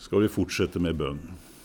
skal vi fortsette med bønn.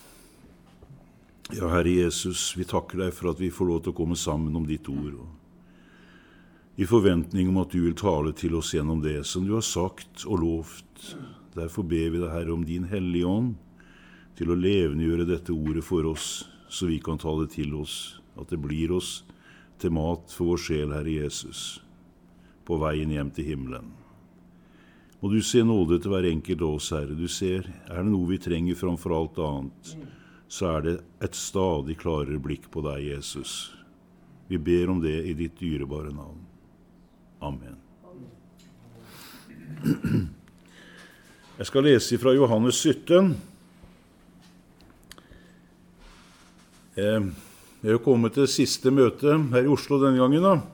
Ja, Herre Jesus, vi takker deg for at vi får lov til å komme sammen om ditt ord, og i forventning om at du vil tale til oss gjennom det som du har sagt og lovt. Derfor ber vi deg, Herre, om din hellige ånd til å levendegjøre dette ordet for oss, så vi kan ta det til oss, at det blir oss til mat for vår sjel, Herre Jesus, på veien hjem til himmelen. Og du ser nåde til hver enkelt av oss, Herre. Du ser, er det noe vi trenger framfor alt annet, så er det et stadig klarere blikk på deg, Jesus. Vi ber om det i ditt dyrebare navn. Amen. Jeg skal lese fra Johannes 17. Jeg har kommet til siste møte her i Oslo denne gangen, da.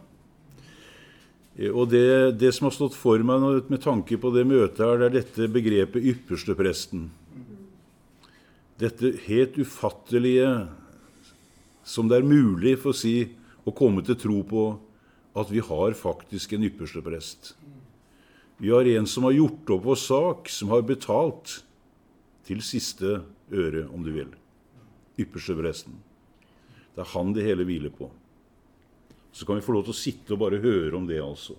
Og det som har stått for meg med tanke på det møtet her, det er dette begrepet ypperstepresten. Dette helt ufattelige, som det er mulig for å si, å komme til tro på, at vi har faktisk en yppersteprest. Vi har en som har gjort opp vår sak, som har betalt til siste øre, om du vil. Ypperstepresten. Det er han det hele hviler på. Så kan vi få lov til å sitte og bare høre om det, altså.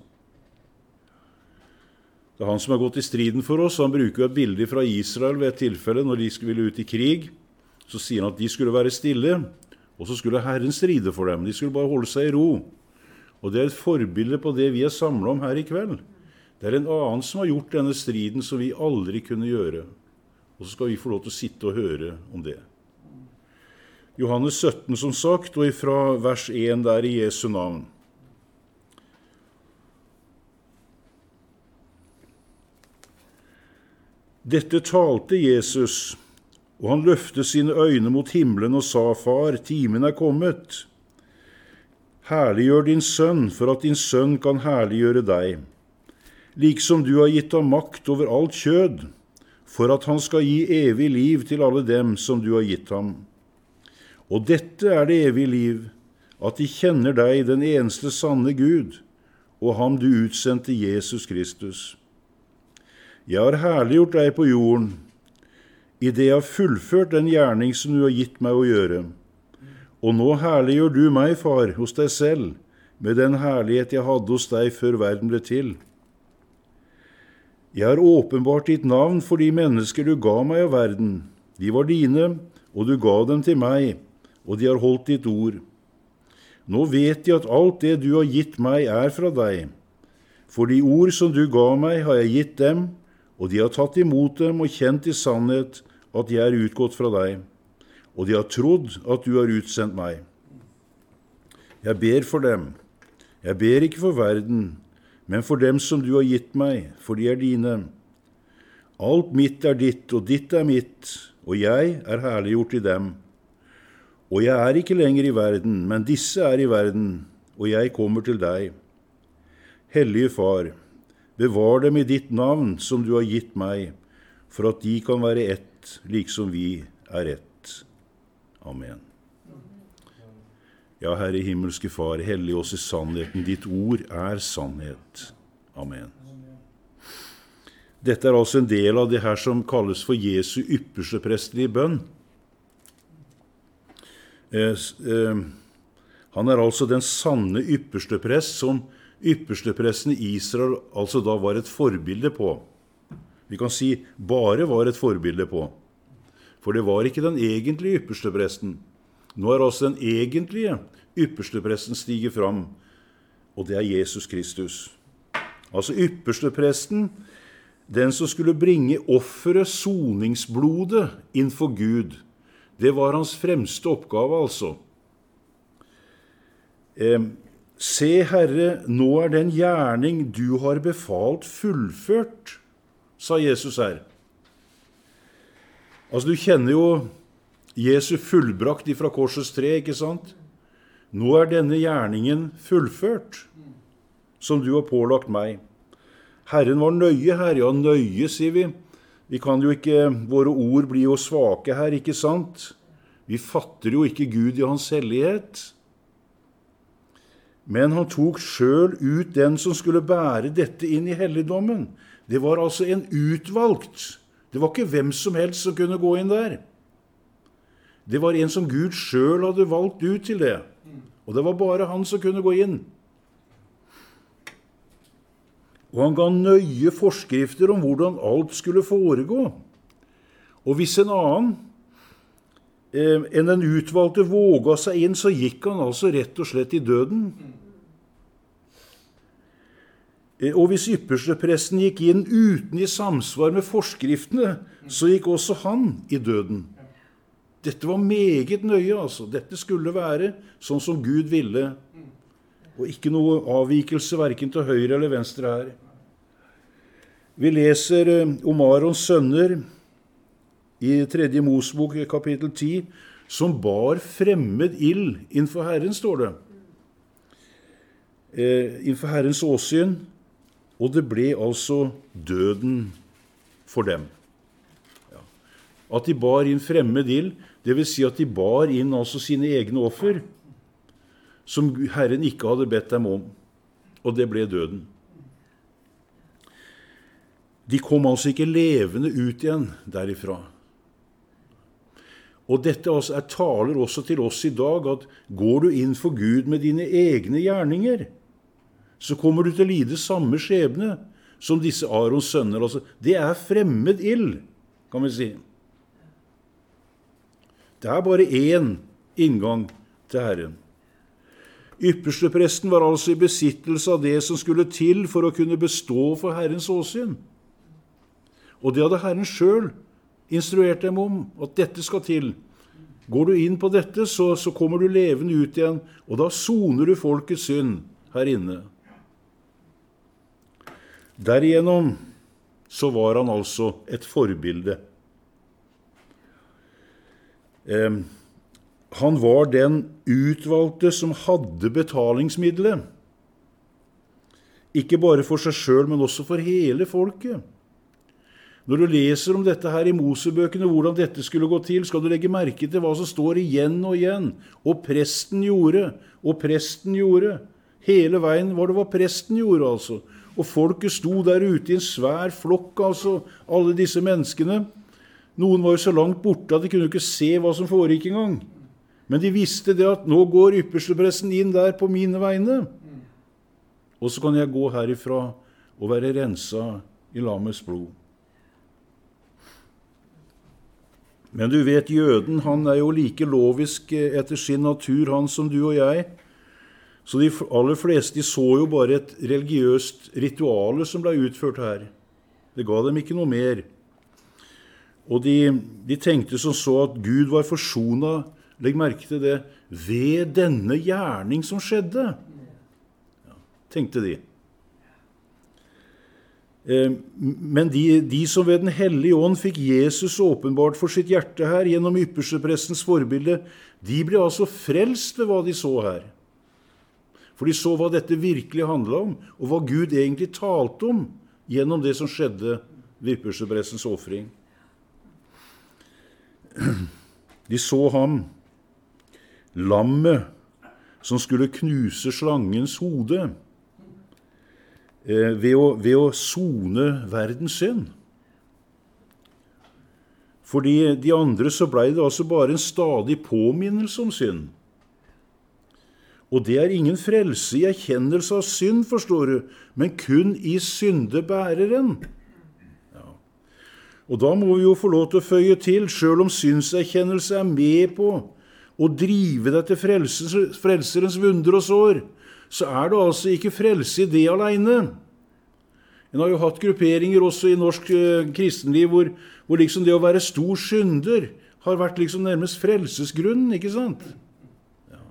Det er han som har gått i striden for oss. Han bruker et bilde fra Israel ved et tilfelle, når de skulle ut i krig. Så sier han at de skulle være stille, og så skulle Herren stride for dem. De skulle bare holde seg i ro. Og det er et forbilde på det vi er samlet om her i kveld. Det er en annen som har gjort denne striden som vi aldri kunne gjøre. Og så skal vi få lov til å sitte og høre om det. Johannes 17, som sagt, og ifra vers 1 der i Jesu navn. Dette talte Jesus, og han løftet sine øyne mot himmelen og sa, Far, timen er kommet. Herliggjør din sønn, for at din sønn kan herliggjøre deg. Liksom du har gitt ham makt over alt kjød, for at han skal gi evig liv til alle dem som du har gitt ham. Og dette er det evige liv, at de kjenner deg, den eneste sanne Gud, og ham du utsendte Jesus Kristus. Jeg har herliggjort deg på jorden, i det jeg har fullført den gjerning som du har gitt meg å gjøre. Og nå herliggjør du meg, far, hos deg selv, med den herlighet jeg hadde hos deg før verden ble til. Jeg har åpenbart ditt navn for de mennesker du ga meg av verden. De var dine, og du ga dem til meg, og de har holdt ditt ord. Nå vet de at alt det du har gitt meg er fra deg. For de ord som du ga meg har jeg gitt dem, og de har tatt imot dem og kjent i sannhet at jeg er utgått fra deg, og de har trodd at du har utsendt meg. Jeg ber for dem. Jeg ber ikke for verden, men for dem som du har gitt meg, for de er dine. Alt mitt er ditt, og ditt er mitt, og jeg er herliggjort i dem. Og jeg er ikke lenger i verden, men disse er i verden, og jeg kommer til deg. Hellige Far, bevar dem i ditt navn som du har gitt meg, for at de kan være ett, liksom vi er ett. Amen. Ja, Herre himmelske Far, hellig oss i sannheten. Ditt ord er sannhet. Amen. Dette er altså en del av det her som kalles for Jesu ypperste prestelige bønn. Han er altså den sanne ypperste prest, som ypperstepresten i Israel altså da var et forbilde på. Vi kan si bare var et forbilde på. For det var ikke den egentlige ypperstepresten. Nå er altså den egentlige ypperstepresten stiger fram, og det er Jesus Kristus. Altså ypperstepresten, den som skulle bringe offeret, soningsblodet, innfor Gud. Det var hans fremste oppgave, altså. Se, Herre, nå er den gjerning du har befalt fullført, sa Jesus her. Altså, du kjenner jo Jesu fullbrakt ifra korsets tre, ikke sant? Nå er denne gjerningen fullført, som du har pålagt meg. Herren var nøye her, ja, nøye, sier vi. Vi kan jo ikke, våre ord blir jo svake her, ikke sant? Vi fatter jo ikke Gud i hans hellighet. Men han tok selv ut den som skulle bære dette inn i helligdommen. Det var altså en utvalgt Det var ikke hvem som helst som kunne gå inn der. Det var en som Gud selv hadde valgt ut til det. Og det var bare han som kunne gå inn. Og han ga nøye forskrifter om hvordan alt skulle foregå. Og hvis en annen enn den utvalgte våga seg inn, så gikk han altså rett og slett i døden. Og hvis ypperstepresten gikk inn uten i samsvar med forskriftene, så gikk også han i døden. Dette var meget nøye, altså. Dette skulle være sånn som Gud ville, og ikke noe avvikelse hverken til høyre eller venstre her. Vi leser om Arons sønner i 3. Mosebok kapittel 10, som bar fremmed ild innenfor Herren, står det. Innenfor Herrens åsyn, og det ble altså døden for dem. Ja. At de bar inn fremmed ild, det vil si at de bar inn altså sine egne offer, som Herren ikke hadde bedt dem om, og det ble døden. De kom altså ikke levende ut igjen derifra. Og dette altså taler også til oss i dag, at går du inn for Gud med dine egne gjerninger, så kommer du til å lide samme skjebne som disse Arons sønner. Altså, det er fremmed ild, kan vi si. Det er bare én inngang til Herren. Ypperstepresten var altså i besittelse av det som skulle til for å kunne bestå for Herrens åsyn. Og det hadde Herren selv instruert dem om, at dette skal til. Går du inn på dette, så kommer du levende ut igjen, og da soner du folkets synd her inne. Derigjennom så var han altså et forbilde. Han var den utvalgte som hadde betalingsmiddelet. Ikke bare for seg selv, men også for hele folket. Når du leser om dette her i Mosebøkene, hvordan dette skulle gå til, skal du legge merke til hva som står igjen og igjen. Og presten gjorde, og presten gjorde. Hele veien hva det var presten gjorde, altså. Og folket sto der ute i en svær flokk, altså, alle disse menneskene. Noen var jo så langt borte at de kunne ikke se hva som foregikk engang. Men de visste det at nå går ypperstepresten inn der på mine vegne. Og så kan jeg gå herifra og være renset i lammets blod. Men du vet, jøden, han er jo like lovisk etter sin natur, han som du og jeg. Så de aller fleste de så jo bare et religiøst rituale som ble utført her. Det ga dem ikke noe mer. Og de tenkte som så at Gud var forsonet, legg merke til det, ved denne gjerning som skjedde. Ja, tenkte de. Men de som ved den hellige ånd fikk Jesus åpenbart for sitt hjerte her, gjennom yppersteprestens forbilde, de ble altså frelst ved hva de så her. For de så hva dette virkelig handlet om, og hva Gud egentlig talte om gjennom det som skjedde ved yppersteprestens offring. De så ham, lammet, som skulle knuse slangens hode, ved å sone verdens synd. Fordi de andre så ble det altså bare en stadig påminnelse om synd. Og det er ingen frelse i erkjennelse av synd, forstår du, men kun i syndebæreren. Ja. Og da må vi jo få lov til å føye til, selv om syndserkjennelse er med på å drive deg til frelserens vunder og sår, så er det altså ikke frelse i det alene. En har jo hatt grupperinger også i norsk kristenliv, hvor liksom det å være stor synder har vært liksom nærmest frelsesgrunnen, ikke sant? Ja.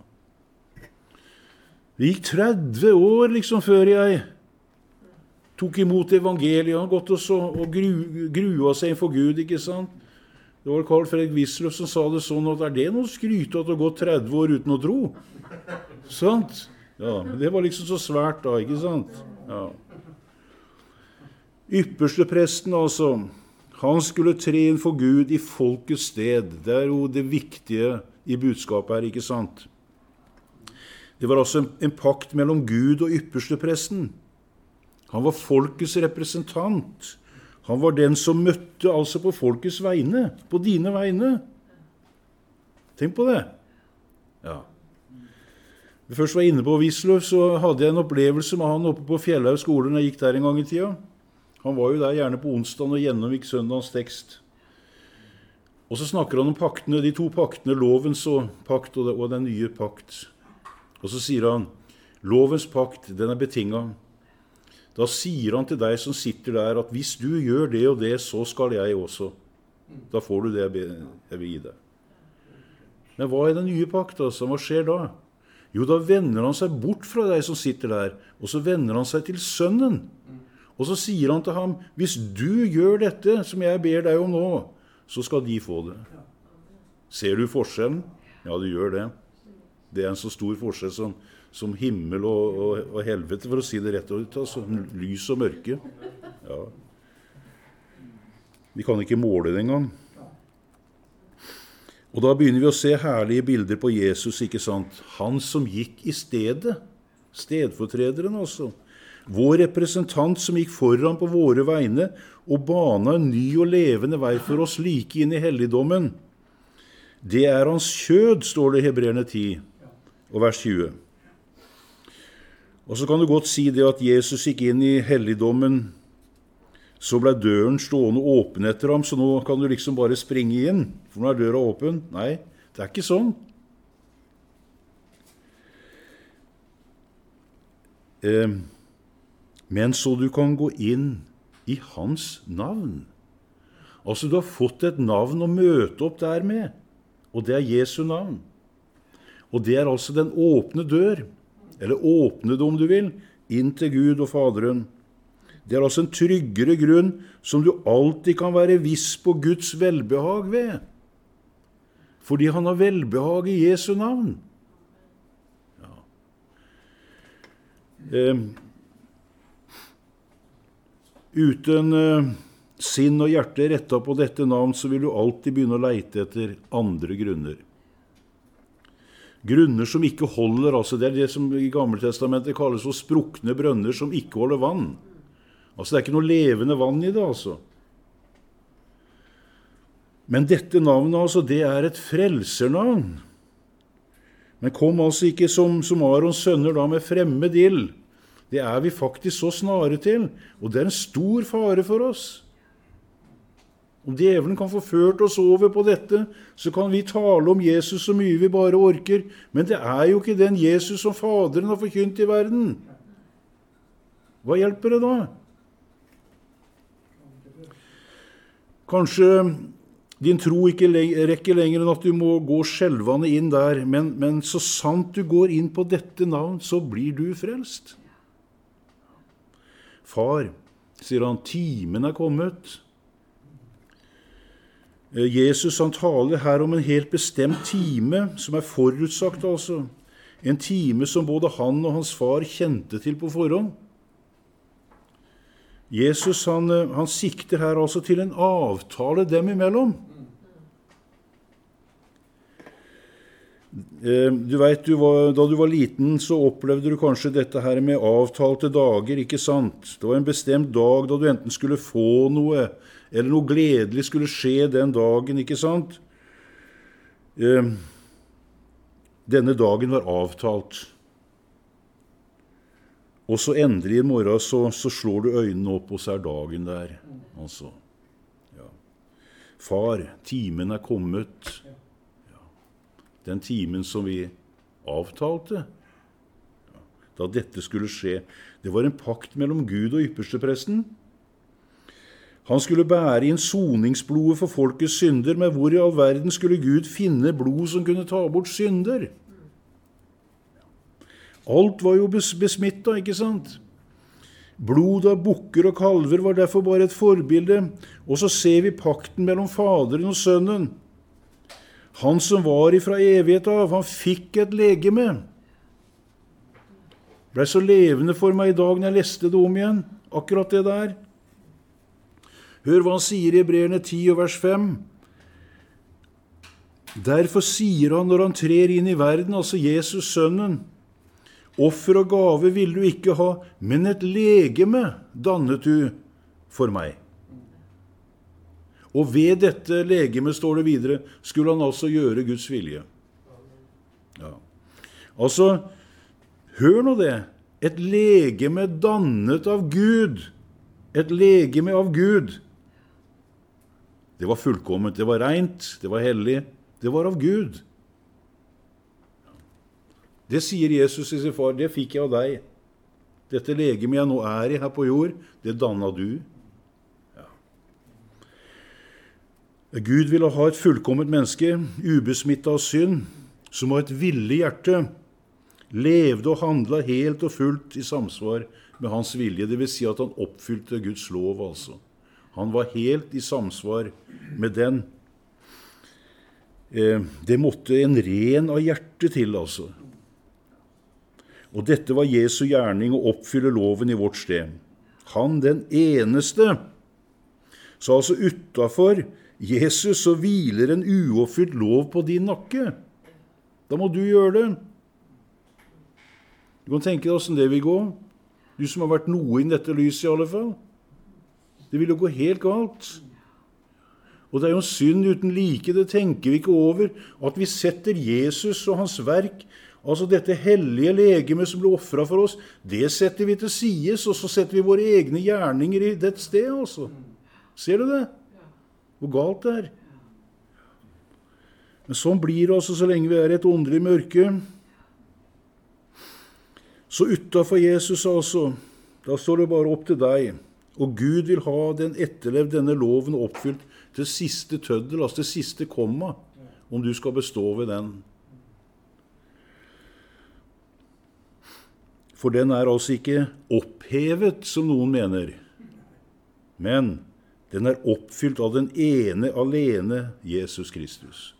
Det gikk 30 år liksom før jeg tok imot evangeliet, og gått og grua seg inn for Gud, ikke sant? Det var Carl Fredrik Wisløff som sa det sånn, at er det noe skryte at det har gått 30 år uten å tro? Sant? Ja, men det var liksom så svært da, ikke sant? Ja. Ypperstepresten altså, han skulle tre inn for Gud i folkets sted. Det er jo det viktige i budskapet her, ikke sant? Det var altså en pakt mellom Gud og ypperstepresten. Han var folkets representant. Han var den som møtte altså på folkets vegne, på dine vegne. Tenk på det. Ja. Da jeg først var inne på Wisløff, så hadde jeg en opplevelse med han oppe på Fjellhaug skole når jeg gikk der en gang i tida. Han var jo der gjerne på onsdagen og gjennomgikk søndagens tekst. Og så snakker han om paktene, de to paktene, lovens pakt og den nye pakt. Og så sier han, lovens pakt, den er betinget. Da sier han til deg som sitter der, at hvis du gjør det og det, så skal jeg også. Da får du det jeg vil gi deg. Men hva er den nye pakt, altså? Hva skjer da? Jo, da vender han seg bort fra deg som sitter der, og så vender han seg til sønnen. Og så sier han til ham, hvis du gjør dette som jeg ber deg om nå, så skal de få det. Ser du forskjellen? Ja, du gjør det. Det er en så stor forskjell som himmel og helvete, for å si det rett ut, altså. Lys og mørke. Ja. Vi kan ikke måle det engang. Og da begynner vi å se herlige bilder på Jesus, ikke sant? Han som gikk i stedet, stedfortrederen altså. Vår representant som gikk foran på våre vegne og bana en ny og levende vei for oss like inn i helligdommen. Det er hans kjød, står det i Hebreerne 10 og vers 20. Og så kan du godt si det at Jesus gikk inn i helligdommen, så ble døren stående åpen etter ham, så nå kan du liksom bare springe inn, for nå er døra åpen. Nei, det er ikke sånn. Men så du kan gå inn i hans navn. Altså, du har fått et navn å møte opp der med, og det er Jesu navn. Og det er altså den åpne dør, eller åpne det om du vil, inn til Gud og Faderen. Det er altså en tryggere grunn som du alltid kan være viss på Guds velbehag ved. Fordi han har velbehag i Jesu navn. Ja. Uten sinn og hjerte rettet på dette navn, så vil du alltid begynne å leite etter andre grunner. Grunner som ikke holder, altså det er det som i Gamle Testamentet kalles for sprukne brønner som ikke holder vann. Altså det er ikke noe levende vann i det, altså. Men dette navnet, altså, det er et frelsernavn. Men kom altså ikke som Arons sønner da med fremmed ild. Det er vi faktisk så snare til, og det er en stor fare for oss. Om djevelen kan få ført oss over på dette, så kan vi tale om Jesus så mye vi bare orker, men det er jo ikke den Jesus som Faderen har forkynt i verden. Hva hjelper det da? Kanskje din tro ikke rekker lenger enn at du må gå skjelvende inn der, men så sant du går inn på dette navn, så blir du frelst. Far, sier han, timen er kommet. Jesus han taler her om en helt bestemt time, som er forutsagt altså. En time som både han og hans far kjente til på forhånd. Jesus han sikter her altså til en avtale dem imellom. Du vet, da du var liten, så opplevde du kanskje dette her med avtalte dager, ikke sant? Det var en bestemt dag da du enten skulle få noe, eller noe gledelig skulle skje den dagen, ikke sant? Denne dagen var avtalt. Og så endelig i morgen så slår du øynene opp, og så er dagen der. Altså. Ja. Far, timen er kommet. Ja. Den timen som vi avtalte. Ja. Da dette skulle skje. Det var en pakt mellom Gud og ypperstepresten. Han skulle bære inn soningsblodet for folkets synder, men hvor i all verden skulle Gud finne blod som kunne ta bort synder? Alt var jo besmittet, ikke sant? Blod av bukker og kalver var derfor bare et forbilde, og så ser vi pakten mellom Faderen og Sønnen. Han som var ifra evighet av, han fikk et legeme. Det ble så levende for meg i dag når jeg leste det om igjen, akkurat det der. Hør hva han sier i Hebreerne 10 og vers 5. Derfor sier han når han trer inn i verden, altså Jesus, Sønnen, offer og gave vil du ikke ha, men et legeme dannet du for meg. Og ved dette legeme, står det videre, skulle han altså gjøre Guds vilje. Ja. Altså, hør nå det. Et legeme dannet av Gud. Et legeme av Gud. Det var fullkomment, det var rent, det var hellig, det var av Gud. Det sier Jesus i sin far, det fikk jeg av deg. Dette legeme jeg nå er i her på jord, det dannet du. Ja. Gud ville ha et fullkomment menneske, ubesmittet av synd, som har et villig hjerte, levde og handlet helt og fullt i samsvar med hans vilje. Det vil si at han oppfylte Guds lov, altså. Han var helt i samsvar med den. Det måtte en ren av hjertet til, altså. Og dette var Jesu gjerning å oppfylle loven i vårt sted. Han den eneste. Så altså utenfor Jesus så hviler en uoppfylt lov på din nakke. Da må du gjøre det. Du kan tenke deg hvordan det vil gå. Du som har vært noe i dette lyset i alle fall. Det vil jo gå helt galt. Og det er jo en synd uten like, det tenker vi ikke over, at vi setter Jesus og hans verk, altså dette hellige legeme som ble offret for oss, det setter vi til sides, og så setter vi våre egne gjerninger i det sted, altså. Ser du det? Hvor galt det er. Men sånn blir det altså så lenge vi er i et åndelig mørke. Så utenfor Jesus altså, da står det bare opp til deg, og Gud vil ha den etterlevd denne loven oppfylt til siste tøddel, altså til siste komma, om du skal bestå ved den. For den er altså ikke opphevet, som noen mener, men den er oppfylt av den ene alene, Jesus Kristus.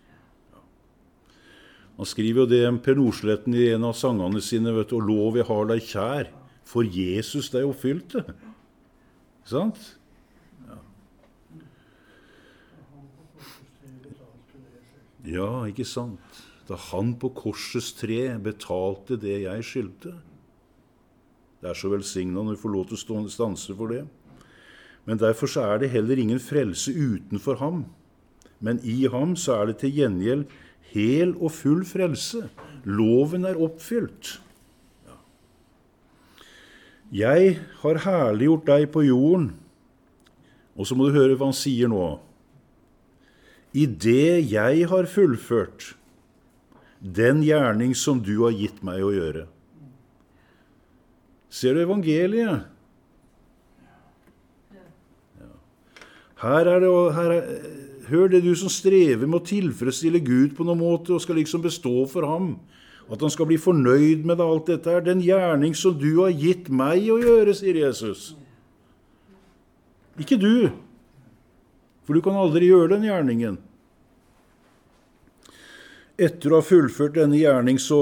Han skriver jo det Per Nordsletten i en av sangene sine, vet du, og lov jeg har deg kjær, for Jesus deg oppfylte. Sant? Ja. Ja, ikke sant? Da han på korsets tre betalte det jeg skyldte. Det er så velsignet når du får lov til å stanse for det. Men derfor så er det heller ingen frelse utenfor ham. Men i ham så er det til gjengjeld hel og full frelse. Loven er oppfylt. Jeg har herliggjort deg på jorden. Og så må du høre hva han sier nå. I det jeg har fullført den gjerning som du har gitt meg å gjøre. Ser du evangeliet? Ja. Hør det du som strever med å tilfredsstille Gud på noen måte og skal liksom bestå for ham. At han skal bli fornøyd med alt dette her. Den gjerning som du har gitt meg å gjøre, sier Jesus. Ikke du. For du kan aldri gjøre den gjerningen. Etter å ha fullført denne gjerning, så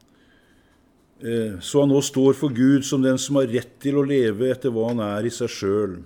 han nå står for Gud som den som har rett til å leve etter hva han er i seg selv.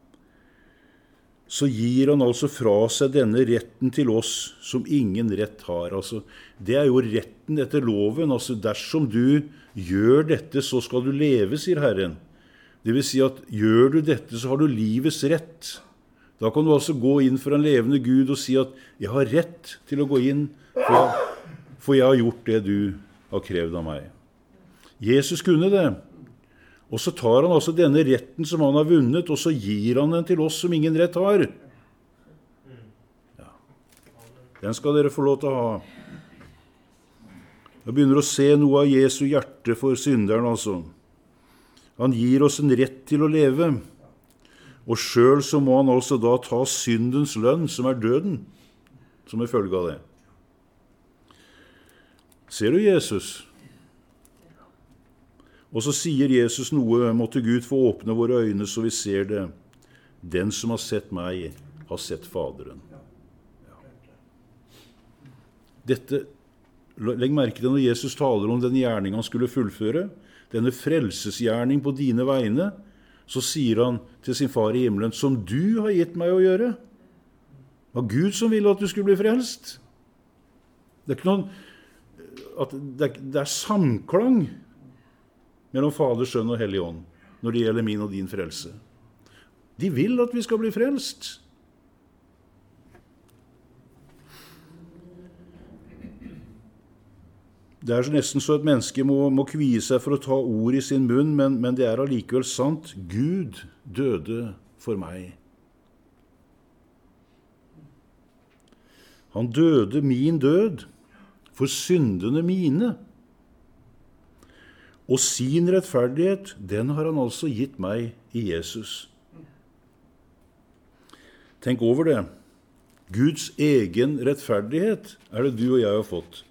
Så gir han altså fra seg denne retten til oss som ingen rett har. Altså, det er jo retten etter loven. Altså, dersom du gjør dette, så skal du leve, sier Herren. Det vil si at gjør du dette, så har du livets rett. Da kan du altså gå inn for en levende Gud og si at jeg har rett til å gå inn, for jeg har gjort det du har krevd av meg. Jesus kunne det. Og så tar han altså denne retten som han har vunnet, og så gir han den til oss som ingen rett har. Ja. Den skal dere få lov til å ha. Jeg begynner å se noe av Jesu hjerte for synderen, altså. Han gir oss en rett til å leve, og selv så må han altså da ta syndens lønn, som er døden, som er følge av det. Ser du Jesus? Og så sier Jesus noe, måtte Gud få åpne våre øyne så vi ser det. Den som har sett meg, har sett Faderen. Ja. Dette, legg merke til når Jesus taler om den gjerning han skulle fullføre, denne frelsesgjerning på dine vegne, så sier han til sin far i himmelen, som du har gitt meg å gjøre. Det var Gud som ville at du skulle bli frelst. Det er ikke noen, det er samklang mellom Fader, Sønn og Hellig Ånd, når det gjelder min og din frelse. De vil at vi skal bli frelst. Det er nesten så et menneske må kvie seg for å ta ord i sin munn, men det er allikevel sant. Gud døde for meg. Han døde min død for syndene mine. Og sin rettferdighet, den har han altså gitt meg i Jesus. Tenk over det. Guds egen rettferdighet er det du og jeg har fått.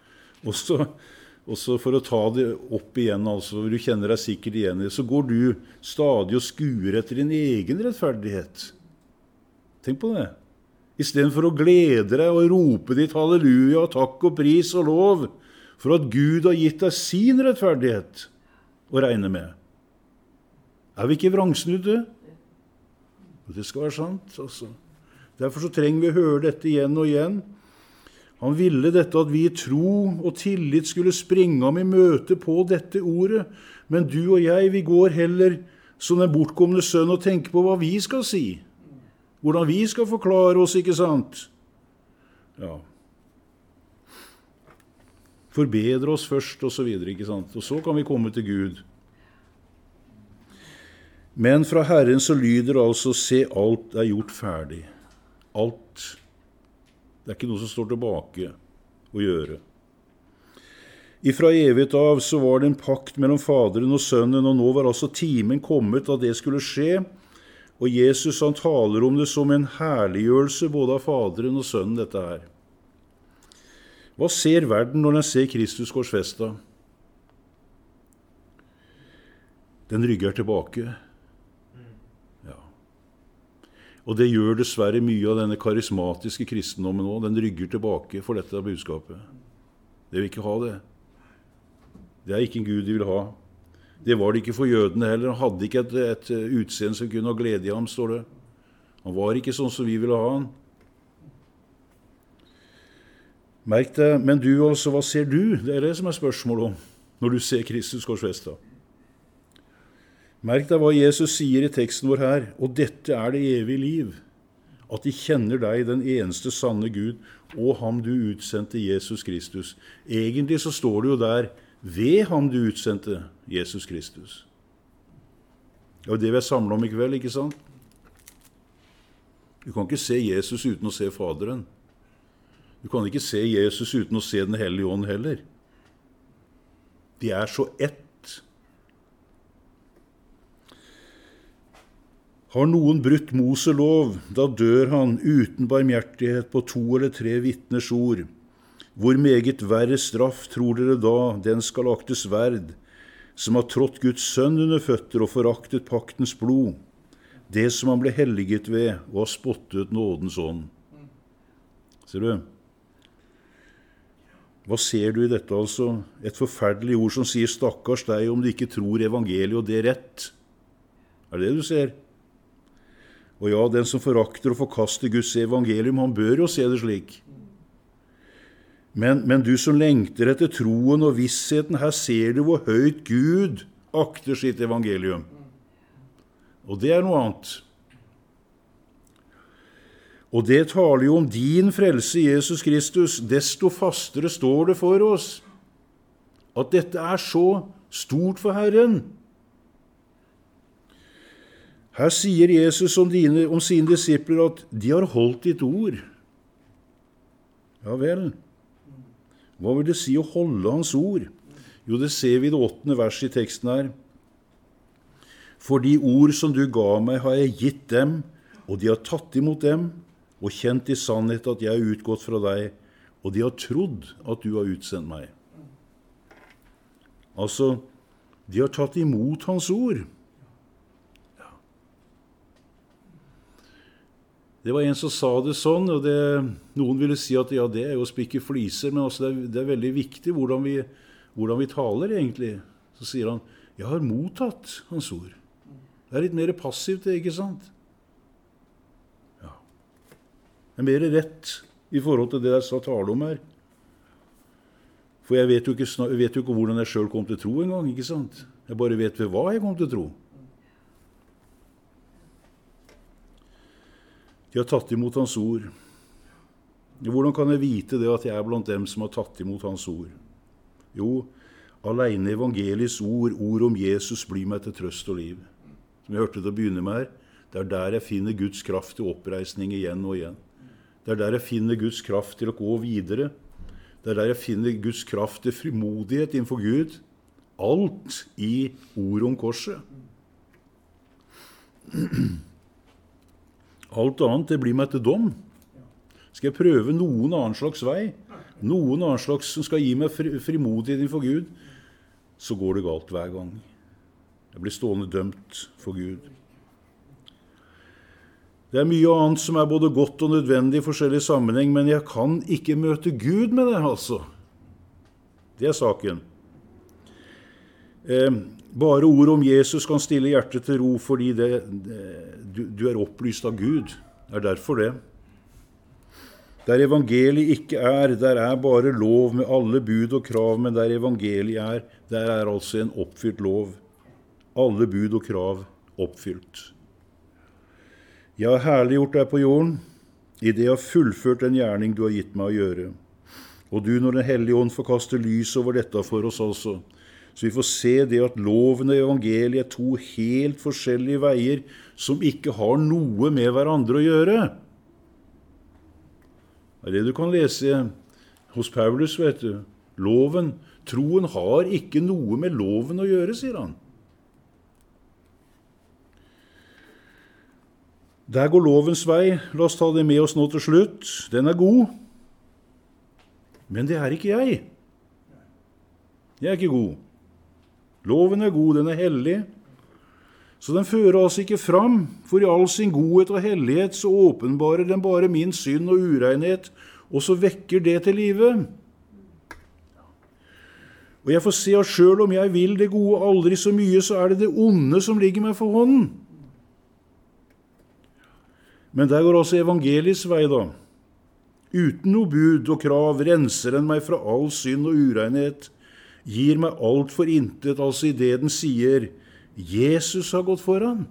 Også for å ta det opp igjen, altså, du kjenner deg sikkert igjen i det, så går du stadig og skuer etter din egen rettferdighet. Tenk på det. I stedet for å glede deg og rope ditt halleluja, takk og pris og lov, for at Gud har gitt deg sin rettferdighet å regne med. Er vi ikke vrangsnudde? Det skal være sant, altså. Derfor så trenger vi å høre dette igjen og igjen. Han ville dette at vi i tro og tillit skulle springe ham i møte på dette ordet. Men du og jeg, vi går heller som den bortkomne sønn og tenker på hva vi skal si. Hvordan vi skal forklare oss, ikke sant? Ja. Forbedre oss først, og så videre, ikke sant? Og så kan vi komme til Gud. Men fra Herren så lyder altså, se, alt er gjort ferdig. Alt. Det er ikke noe som står tilbake å gjøre. Ifra evighet av så var det en pakt mellom Faderen og Sønnen, og nå var altså timen kommet at det skulle skje, og Jesus han taler om det som en herliggjørelse både av Faderen og Sønnen, dette her. Hva ser verden når den ser Kristus korsfestet? Den rygger tilbake. Og det gjør dessverre mye av denne karismatiske kristendommen nå. Den rygger tilbake for dette budskapet. Det vil ikke ha det. Det er ikke en Gud de vil ha. Det var det ikke for jødene heller. Han hadde ikke et utseende som kunne ha glede i ham, står det. Han var ikke sånn som vi ville ha han. Merk det, men du altså, hva ser du? Det er det som er spørsmålet om, når du ser Kristus korsfestet. Merk deg hva Jesus sier i teksten vår her, og dette er det evige liv, at de kjenner deg, den eneste sanne Gud, og ham du utsendte, Jesus Kristus. Egentlig så står det jo der, ved ham du utsendte, Jesus Kristus. Det er det vi er samlet om i kveld, ikke sant? Du kan ikke se Jesus uten å se Faderen. Du kan ikke se Jesus uten å se Den hellige ånd heller. De er så ett. Har noen brutt Moselov, da dør han uten barmhjertighet på 2 eller 3 vitners ord. Hvor meget verre straff tror dere da den skal aktes verd, som har trådt Guds sønn under føtter og foraktet paktens blod, det som han ble helliget ved og har spottet nådens ånd. Ser du? Hva ser du i dette altså? Et forferdelig ord som sier stakkars deg om du ikke tror evangeliet og det er rett. Er det du ser? Og ja, den som forakter og forkaster Guds evangelium, han bør jo se det slik. Men du som lengter etter troen og vissheten, her ser du hvor høyt Gud akter sitt evangelium. Og det er noe annet. Og det taler jo om din frelse, Jesus Kristus. Desto fastere står det for oss at dette er så stort for Herren. Her sier Jesus om sine disipler at de har holdt ditt ord. Ja vel. Hva vil det si å holde hans ord? Jo, det ser vi i det 8. verset i teksten her. For de ord som du ga meg har jeg gitt dem, og de har tatt imot dem, og kjent i sannhet at jeg er utgått fra deg, og de har trodd at du har utsendt meg. Altså, de har tatt imot hans ord. Det var en som sa det sånn, og noen ville si at ja, det er jo å spikke fliser, men altså det er veldig viktig hvordan vi taler egentlig. Så sier han, jeg har mottatt hans ord. Det er litt mer passivt, ikke sant? Ja. Det er mer rett i forhold til det jeg sa tale om her. For jeg vet jo ikke hvordan jeg selv kom til tro en gang, ikke sant? Jeg bare vet ved hva jeg kom til tro. De har tatt imot hans ord. Hvordan kan jeg vite det at jeg er blant dem som har tatt imot hans ord? Jo, alene evangeliets ord om Jesus blir meg til trøst og liv. Som jeg hørte til å begynne med her, det der jeg finner Guds kraft til oppreisning igjen og igjen. Det der jeg finner Guds kraft til å gå videre. Det der jeg finner Guds kraft til frimodighet innenfor Gud. Alt i ord om korset. Alt annet, det blir meg til dom. Skal jeg prøve noen annen slags vei, noen annen slags som skal gi meg frimodighet innenfor Gud, så går det galt hver gang. Jeg blir stående dømt for Gud. Det mye annet som både godt og nødvendig i forskjellig sammenheng, men jeg kan ikke møte Gud med det, altså. Det saken. Bare ord om Jesus kan stille hjertet til ro, fordi du opplyst av Gud. Det derfor det. Der evangeliet ikke der bare lov med alle bud og krav, men der evangeliet der altså en oppfylt lov. Alle bud og krav oppfylt. Jeg har herliggjort deg på jorden, i det jeg har fullført den gjerning du har gitt meg å gjøre. Og du, når Den Hellige Ånd får kaste lys over dette for oss altså, så vi får se det at loven og evangeliet to helt forskjellige veier som ikke har noe med hverandre å gjøre. Det det du kan lese hos Paulus, vet du. Loven, troen har ikke noe med loven å gjøre, sier han. Der går lovens vei. La oss ta det med oss nå til slutt. Den god. Men det ikke jeg. Jeg ikke god. Loven god, den hellig. Så den fører altså ikke fram, for i all sin godhet og hellighet så åpenbarer den bare min synd og urenhet, og så vekker det til livet. Og jeg får se at selv om jeg vil det gode aldri så mye, så det det onde som ligger meg for hånden. Men der går altså evangeliets vei da. Uten noe bud og krav renser den meg fra all synd og urenhet, gir meg alt for intet, altså i det den sier, Jesus har gått foran.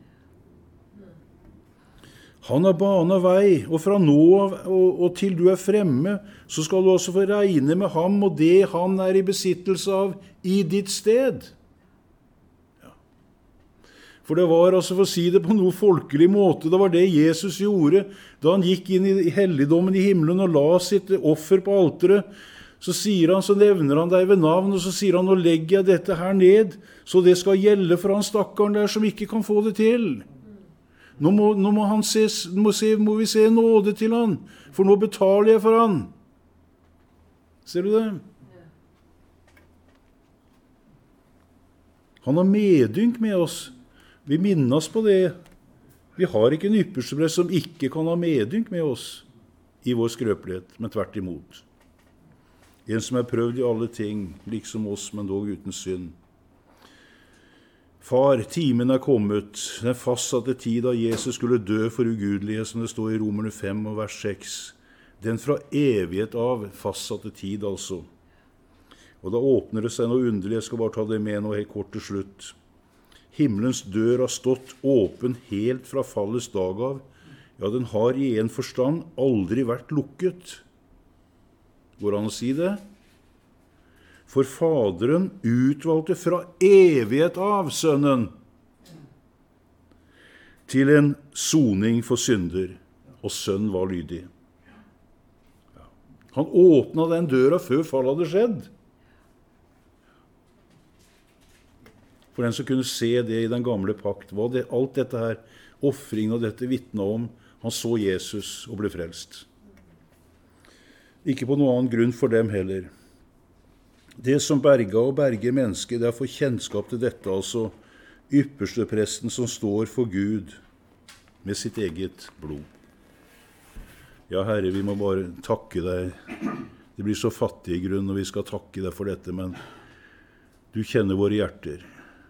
Han har banet vei, og fra nå og til du fremme, så skal du også få regne med ham og det han i besittelse av i ditt sted. Ja. For det var, altså for å si det på noe folkelig måte, det var det Jesus gjorde da han gikk inn i helligdommen i himmelen og la sitt offer på alteret. Så sier han, så nevner han deg ved navn, og så sier han, nå legger jeg dette her ned, så det skal gjelde for han stakkaren der som ikke kan få det til. Nå må vi se nåde til han, for nå betaler jeg for han. Ser du det? Han har medynk med oss. Vi minnes på det. Vi har ikke en yppersteprest som ikke kan ha medynk med oss i vår skrøpelighet, men tvert imot. En som prøvd i alle ting, liksom oss, men dog uten synd. Far, timen kommet, den fastsatte tid da Jesus skulle dø for ugudelige, som det står i Romerne 5 og vers 6. Den fra evighet av fastsatte tid, altså. Og da åpner det seg noe underlig, jeg skal bare ta det med nå helt kort til slutt. Himmelens dør har stått åpen helt fra fallets dag av. Ja, den har i en forstand aldri vært lukket. Går an å si det? For Faderen utvalgte fra evighet av Sønnen til en soning for synder, og Sønnen var lydig. Han åpnet den døra før fallet hadde skjedd. For den som kunne se det i den gamle pakt, hva alt dette her, offringen og dette vittnet om, han så Jesus og ble frelst. Ikke på noen annen grunn for dem heller. Det som berget og berger mennesket, det å få kjennskap til dette, altså ypperstepresten som står for Gud med sitt eget blod. Ja, Herre, vi må bare takke deg. Det blir så fattig i grunn når vi skal takke deg for dette, men du kjenner våre hjerter.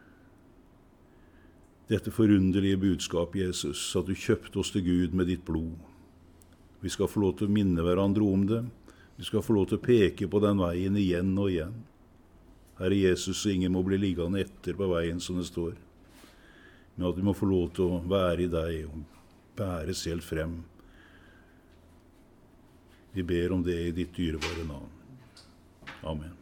Dette forunderlige budskap, Jesus, at du kjøpte oss til Gud med ditt blod. Vi skal få lov til å minne hverandre om det. Vi skal få lov til å peke på den veien igjen og igjen. Herre Jesus, ingen må bli liggende etter på veien som det står. Men at vi må få lov til å være i deg og bære selv frem. Vi ber om det i ditt dyrebare navn. Amen.